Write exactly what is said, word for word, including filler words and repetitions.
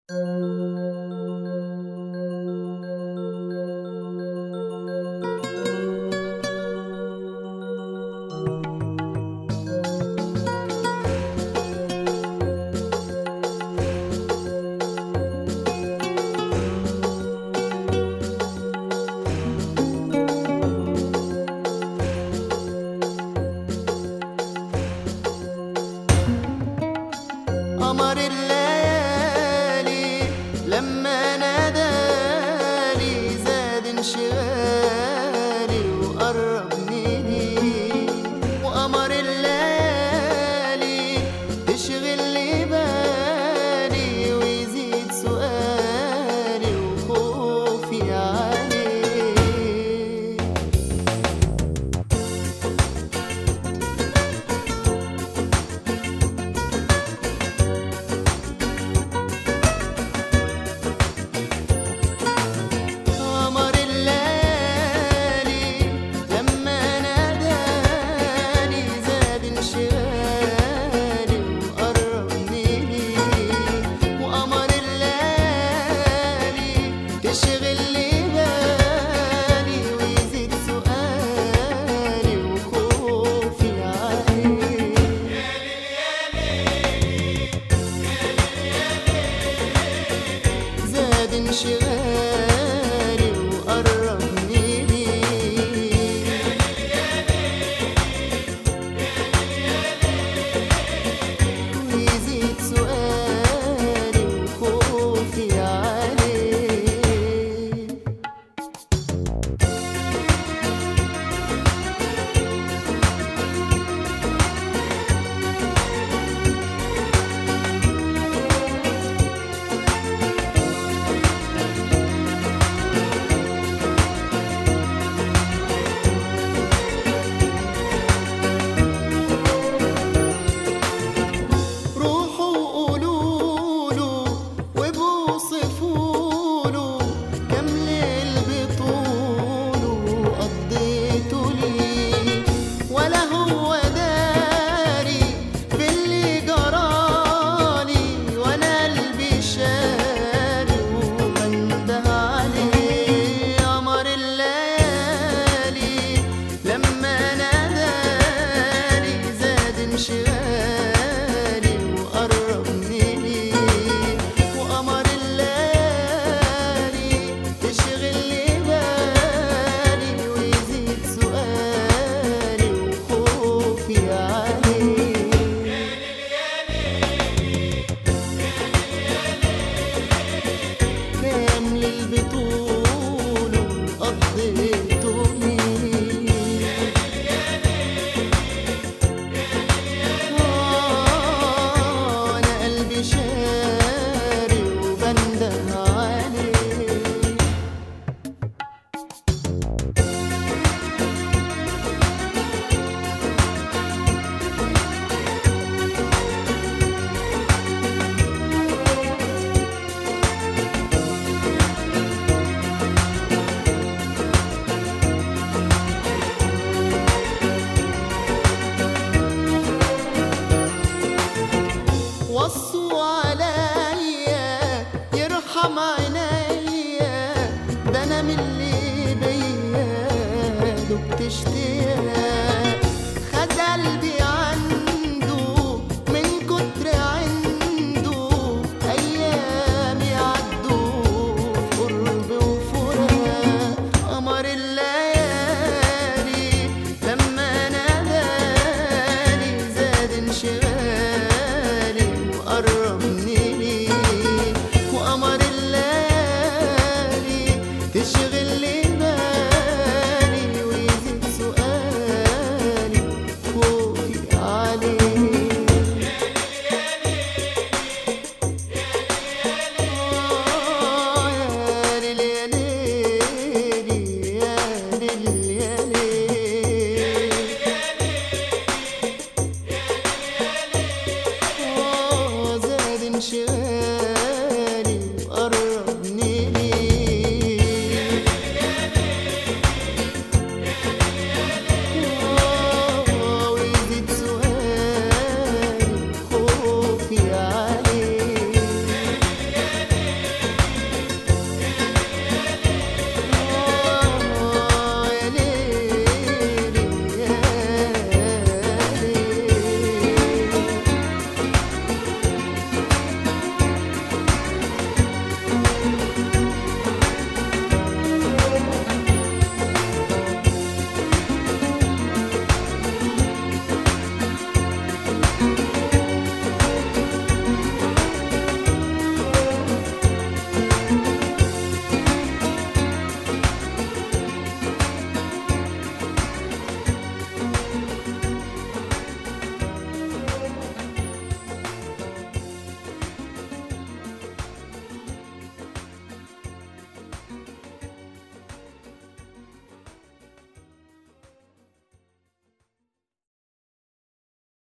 قمر الليالي لما نادالي زاد انشغالي وقربني ليه، وقمر الليالي تشغل لي بالي ويزيد سؤالي وخوفي عليه. تشغل لي بالي ويزيد سؤالي وخوفي عليه. يا ليل زاد انشغالي وقربني ليه، ويزيد سؤالي وخوفي عليه. انشغالي وقربني ليه، وقمر الليالي تشغل لي بالي ويزيد سؤالي وخوفي عليه. كامل البطول وقضيته شاري وبنده عليه. وصوا عليا يرحم عينيا، ده انا من اللي بيا دبت اشتياق.